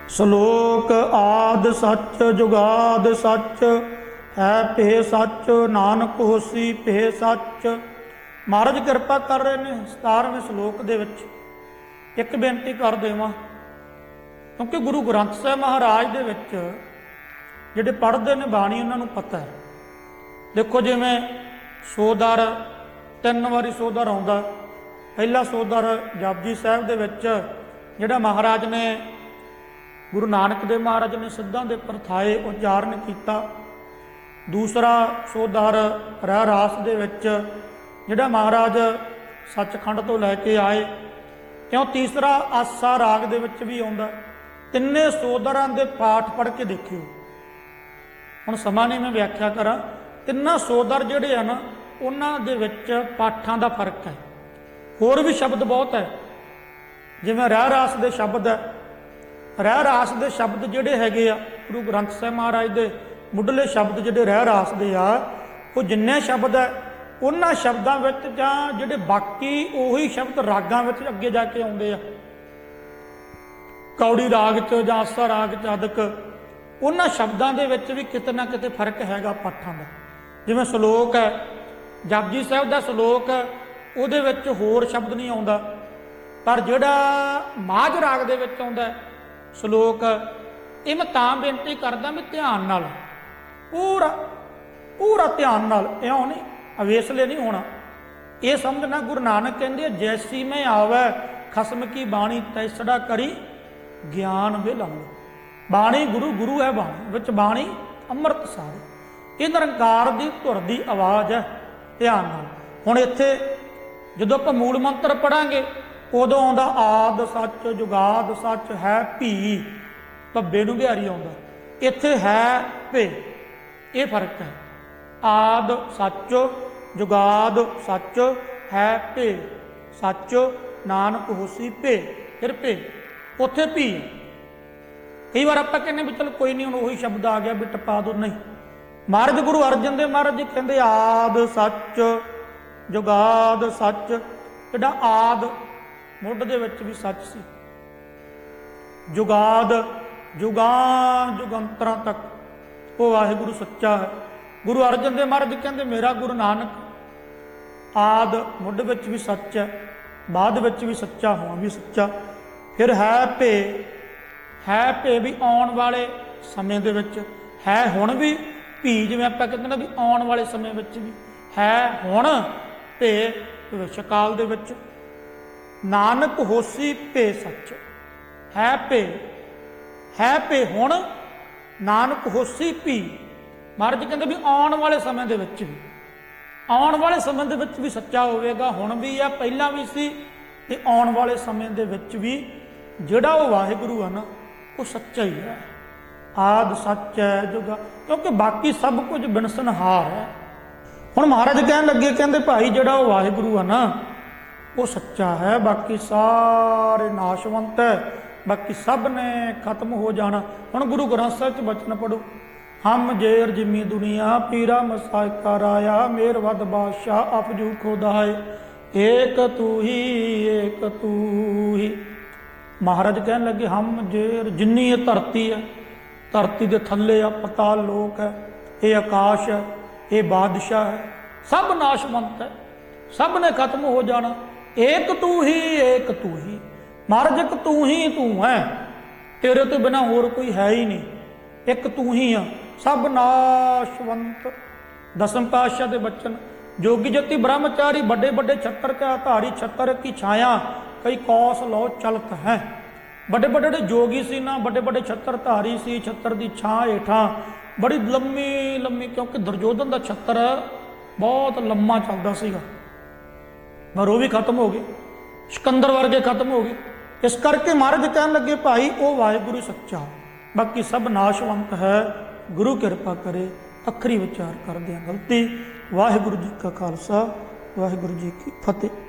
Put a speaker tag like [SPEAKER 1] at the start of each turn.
[SPEAKER 1] ਸ਼ਲੋਕ ਆਦਿ ਸੱਚ ਜੁਗਾਦ ਸੱਚ ਹੈ ਭੇ ਸੱਚ ਨਾਨਕ ਹੋਸੀ ਭੇ ਸੱਚ। ਮਹਾਰਾਜ ਕਿਰਪਾ ਕਰ ਰਹੇ ਨੇ 17ਵੇਂ ਸ਼ਲੋਕ ਦੇ ਵਿੱਚ ਇੱਕ ਬੇਨਤੀ ਕਰ ਦੇਵਾਂ, ਕਿਉਂਕਿ ਗੁਰੂ ਗ੍ਰੰਥ ਸਾਹਿਬ ਮਹਾਰਾਜ ਦੇ ਵਿੱਚ ਜਿਹੜੇ ਪੜ੍ਹਦੇ ਨੇ ਬਾਣੀ ਉਹਨਾਂ ਨੂੰ ਪਤਾ ਹੈ। ਦੇਖੋ ਜਿਵੇਂ ਸੋਦਰ 3 ਵਾਰੀ ਸੋਦਰ ਆਉਂਦਾ। ਪਹਿਲਾ ਸੋਦਰ ਜਪਜੀ ਸਾਹਿਬ ਦੇ ਵਿੱਚ ਜਿਹੜਾ ਮਹਾਰਾਜ ਨੇ ਗੁਰੂ ਨਾਨਕ ਦੇਵ ਮਹਾਰਾਜ ਨੇ ਸਿੱਧਾਂ ਦੇ ਪ੍ਰਥਾਏ ਉਚਾਰਨ ਕੀਤਾ। ਦੂਸਰਾ ਸੋਦਰ ਰਹਿ ਰਾਸ ਦੇ ਵਿੱਚ ਜਿਹੜਾ ਮਹਾਰਾਜ ਸੱਚਖੰਡ ਤੋਂ ਲੈ ਕੇ ਆਏ। ਕਿਉਂ ਤੀਸਰਾ ਆਸਾ ਰਾਗ ਦੇ ਵਿੱਚ ਵੀ ਆਉਂਦਾ। ਤਿੰਨੇ ਸੋਦਰਾਂ ਦੇ ਪਾਠ ਪੜ੍ਹ ਕੇ ਦੇਖਿਓ। ਹੁਣ ਸਮਾਂ ਨਹੀਂ ਮੈਂ ਵਿਆਖਿਆ ਕਰਾਂ। ਤਿੰਨਾਂ ਸੋਦਰ ਜਿਹੜੇ ਆ ਨਾ ਉਹਨਾਂ ਦੇ ਵਿੱਚ ਪਾਠਾਂ ਦਾ ਫਰਕ ਹੈ। ਹੋਰ ਵੀ ਸ਼ਬਦ ਬਹੁਤ ਹੈ, ਜਿਵੇਂ ਰਹਿ ਰਾਸ ਦੇ ਸ਼ਬਦ ਹੈ। ਰਹਿ ਰਾਸ ਦੇ ਸ਼ਬਦ ਜਿਹੜੇ ਹੈਗੇ ਆ ਗੁਰੂ ਗ੍ਰੰਥ ਸਾਹਿਬ ਮਹਾਰਾਜ ਦੇ ਮੁੱਢਲੇ ਸ਼ਬਦ ਜਿਹੜੇ ਰਹਿ ਰਾਸ ਦੇ ਆ, ਉਹ ਜਿੰਨੇ ਸ਼ਬਦ ਹੈ ਉਹਨਾਂ ਸ਼ਬਦਾਂ ਵਿੱਚ ਜਾਂ ਜਿਹੜੇ ਬਾਕੀ ਉਹੀ ਸ਼ਬਦ ਰਾਗਾਂ ਵਿੱਚ ਅੱਗੇ ਜਾ ਕੇ ਆਉਂਦੇ ਆ, ਕੌੜੀ ਰਾਗ 'ਚ ਜਾਂ ਆਸਾ ਰਾਗ 'ਚ ਆਦਿਕ, ਉਹਨਾਂ ਸ਼ਬਦਾਂ ਦੇ ਵਿੱਚ ਵੀ ਕਿਤੇ ਨਾ ਕਿਤੇ ਫਰਕ ਹੈਗਾ ਪਾਠਾਂ ਦਾ। ਜਿਵੇਂ ਸ਼ਲੋਕ ਹੈ ਜਪਜੀ ਸਾਹਿਬ ਦਾ ਸ਼ਲੋਕ, ਉਹਦੇ ਵਿੱਚ ਹੋਰ ਸ਼ਬਦ ਨਹੀਂ ਆਉਂਦਾ, ਪਰ ਜਿਹੜਾ ਮਾਝ ਰਾਗ ਦੇ ਵਿੱਚ ਆਉਂਦਾ ਸ਼ਲੋਕ, ਇਹ ਮੈਂ ਤਾਂ ਬੇਨਤੀ ਕਰਦਾ ਵੀ ਧਿਆਨ ਨਾਲ, ਪੂਰਾ ਧਿਆਨ ਨਾਲ, ਇਉਂ ਨਹੀਂ ਅਵੇਸਲੇ ਨਹੀਂ ਹੋਣਾ। ਇਹ ਸਮਝਣਾ ਗੁਰੂ ਨਾਨਕ ਕਹਿੰਦੇ ਜੈਸੀ ਮੈਂ ਆਵੈ ਖਸਮ ਕੀ ਬਾਣੀ ਤੈਸੜਾ ਕਰੀ ਗਿਆਨ ਵਿਲੰਬ। ਬਾਣੀ ਗੁਰੂ ਹੈ, ਬਾਣੀ ਵਿੱਚ ਬਾਣੀ ਅੰਮ੍ਰਿਤ ਸਾਰੇ, ਇਹ ਨਿਰੰਕਾਰ ਦੀ ਧੁਰ ਦੀ ਆਵਾਜ਼ ਹੈ। ਧਿਆਨ ਨਾਲ ਹੁਣ ਇੱਥੇ ਜਦੋਂ ਆਪਾਂ ਮੂਲ ਮੰਤਰ ਪੜਾਂਗੇ ਉਦੋਂ ਆਉਂਦਾ ਆਦ ਸੱਚ ਜੁਗਾਦ ਸੱਚ ਹੈ ਭੀ, ਭੱਬੇ ਨੂੰ ਬਿਹਾਰੀ ਆਉਂਦਾ। ਇੱਥੇ ਹੈ ਭੇ, ਇਹ ਫਰਕ ਹੈ। ਆਦ ਸੱਚ ਜੁਗਾਦ ਸੱਚ ਹੈ ਭੇ ਸੱਚ ਨਾਨਕ ਹੋਸੀ ਭੇ, ਫਿਰ ਭੇ, ਉੱਥੇ ਭੀ। ਕਈ ਵਾਰ ਆਪਾਂ ਕਹਿੰਦੇ ਵੀ ਚਲ ਕੋਈ ਨਹੀਂ ਹੁਣ ਉਹੀ ਸ਼ਬਦ ਆ ਗਿਆ ਵੀ ਟਪਾ ਦੋ, ਨਹੀਂ। ਮਹਾਰਾਜ ਗੁਰੂ ਅਰਜਨ ਦੇਵ ਮਹਾਰਾਜ ਜੀ ਕਹਿੰਦੇ ਆਦ ਸੱਚ ਜੁਗਾਦ ਸੱਚ। ਜਿਹੜਾ ਆਦ ਮੁੱਢ ਦੇ ਵਿੱਚ ਵੀ ਸੱਚ ਸੀ, ਜੁਗਾਦ ਜੁਗਾਂ ਜੁਗੰਤਰਾਂ ਤੱਕ ਉਹ ਵਾਹਿਗੁਰੂ ਸੱਚਾ ਹੈ। ਗੁਰੂ ਅਰਜਨ ਦੇਵ ਮਹਾਰਾਜ ਕਹਿੰਦੇ ਮੇਰਾ ਗੁਰੂ ਨਾਨਕ ਆਦ ਮੁੱਢ ਵਿੱਚ ਵੀ ਸੱਚ ਹੈ, ਬਾਅਦ ਵਿੱਚ ਵੀ ਸੱਚਾ, ਹੁਣ ਵੀ ਸੱਚਾ। ਫਿਰ ਹੈ ਭੇ ਵੀ ਆਉਣ ਵਾਲੇ ਸਮੇਂ ਦੇ ਵਿੱਚ ਹੈ, ਹੁਣ ਵੀ ਭੀ, ਜਿਵੇਂ ਆਪਾਂ ਕਹਿੰਦੇ ਨਾ ਵੀ ਆਉਣ ਵਾਲੇ ਸਮੇਂ ਵਿੱਚ ਵੀ ਹੈ, ਹੁਣ ਭੇ ਭਵਿੱਖ ਕਾਲ ਦੇ ਵਿੱਚ। ਨਾਨਕ ਹੋਸੀ ਭੇ ਸੱਚ, ਹੈ ਭੇ ਹੁਣ, ਨਾਨਕ ਹੋਸੀ ਭੀ। ਮਹਾਰਾਜ ਕਹਿੰਦੇ ਵੀ ਆਉਣ ਵਾਲੇ ਸਮੇਂ ਦੇ ਵਿੱਚ ਵੀ, ਆਉਣ ਵਾਲੇ ਸਮੇਂ ਦੇ ਵਿੱਚ ਵੀ ਸੱਚਾ ਹੋਵੇਗਾ। ਹੁਣ ਵੀ ਆ, ਪਹਿਲਾਂ ਵੀ ਸੀ, ਤੇ ਆਉਣ ਵਾਲੇ ਸਮੇਂ ਦੇ ਵਿੱਚ ਵੀ ਜਿਹੜਾ ਉਹ ਵਾਹਿਗੁਰੂ ਆ ਨਾ ਉਹ ਸੱਚਾ ਹੀ ਹੈ। ਆਦ ਸੱਚ ਹੈ ਜੁਗਾ, ਕਿਉਂਕਿ ਬਾਕੀ ਸਭ ਕੁਝ ਬਿਨਸਨਹਾਰ ਹੈ। ਹੁਣ ਮਹਾਰਾਜ ਕਹਿਣ ਲੱਗੇ, ਕਹਿੰਦੇ ਭਾਈ ਜਿਹੜਾ ਉਹ ਵਾਹਿਗੁਰੂ ਆ ਨਾ ਉਹ ਸੱਚਾ ਹੈ, ਬਾਕੀ ਸਾਰੇ ਨਾਸ਼ਵੰਤ ਹੈ, ਬਾਕੀ ਸਭ ਨੇ ਖਤਮ ਹੋ ਜਾਣਾ। ਹੁਣ ਗੁਰੂ ਗ੍ਰੰਥ ਸਾਹਿਬ 'ਚ ਬਚਨ ਪੜੋ, ਹਮ ਜੇਰ ਜਿਮੀ ਦੁਨੀਆ ਪੀਰਾ ਮਸਾਇਕਾ ਰਾਇਆ ਮੇਰ ਵਦ ਬਾਦਸ਼ਾਹ ਅਪਜੂ ਖੁਦਾਏ ਏਕ ਤੂ ਹੀ। ਮਹਾਰਾਜ ਕਹਿਣ ਲੱਗੇ ਹਮ ਜੇਰ, ਜਿੰਨੀ ਇਹ ਧਰਤੀ ਹੈ, ਧਰਤੀ ਦੇ ਥੱਲੇ ਆ ਪਤਾਲ ਲੋਕ ਹੈ, ਇਹ ਆਕਾਸ਼ ਹੈ, ਇਹ ਬਾਦਸ਼ਾਹ ਹੈ, ਸਭ ਨਾਸ਼ਵੰਤ ਹੈ, ਸਭ ਨੇ ਖਤਮ ਹੋ ਜਾਣਾ। ਏਕ ਤੂ ਹੀ। ਮਹਾਰਾਜ ਇੱਕ ਤੂੰ ਹੀ ਤੂੰ ਹੈ, ਤੇਰੇ ਤੋਂ ਬਿਨਾਂ ਹੋਰ ਕੋਈ ਹੈ ਹੀ ਨਹੀਂ, ਇੱਕ ਤੂੰ ਹੀ ਆ, ਸਭ ਨਾਸ਼ਵੰਤ। ਦਸਮ ਪਾਤਸ਼ਾਹ ਦੇ ਬਚਨ, ਜੋਗੀ ਜਤੀ ਬ੍ਰਹਮਚਾਰੀ ਵੱਡੇ ਵੱਡੇ ਛੱਤਰ ਕਾ ਧਾਰੀ, ਛੱਤਰ ਕੀ ਛਾਇਆ ਕਈ ਕੌਸ ਲਓ ਚਲਤ ਹੈ। ਵੱਡੇ ਵੱਡੇ ਜਿਹੜੇ ਜੋਗੀ ਸੀ ਨਾ, ਵੱਡੇ ਵੱਡੇ ਛੱਤਰ ਧਾਰੀ ਸੀ, ਛੱਤਰ ਦੀ ਛਾਂ ਹੇਠਾਂ ਬੜੀ ਲੰਮੀ, ਕਿਉਂਕਿ ਦੁਰਯੋਧਨ ਦਾ ਛੱਤਰ ਬਹੁਤ ਲੰਮਾ ਚੱਲਦਾ ਸੀਗਾ, ਪਰ ਉਹ ਵੀ ਖਤਮ ਹੋ ਗਏ, ਸਿਕੰਦਰ ਵਰਗੇ ਖਤਮ ਹੋ ਗਏ। ਇਸ ਕਰਕੇ ਮਹਾਰਾਜ ਕਹਿਣ ਲੱਗੇ ਭਾਈ ਉਹ ਵਾਹਿਗੁਰੂ ਸੱਚਾ, ਬਾਕੀ ਸਭ ਨਾਸ਼ਵੰਤ ਹੈ। ਗੁਰੂ ਕਿਰਪਾ ਕਰੇ ਅੱਖਰੀ ਵਿਚਾਰ ਕਰਦੇ ਹਾਂ ਗਲਤੀ। ਵਾਹਿਗੁਰੂ ਜੀ ਕਾ ਖਾਲਸਾ, ਵਾਹਿਗੁਰੂ ਜੀ ਕੀ ਫਤਿਹ।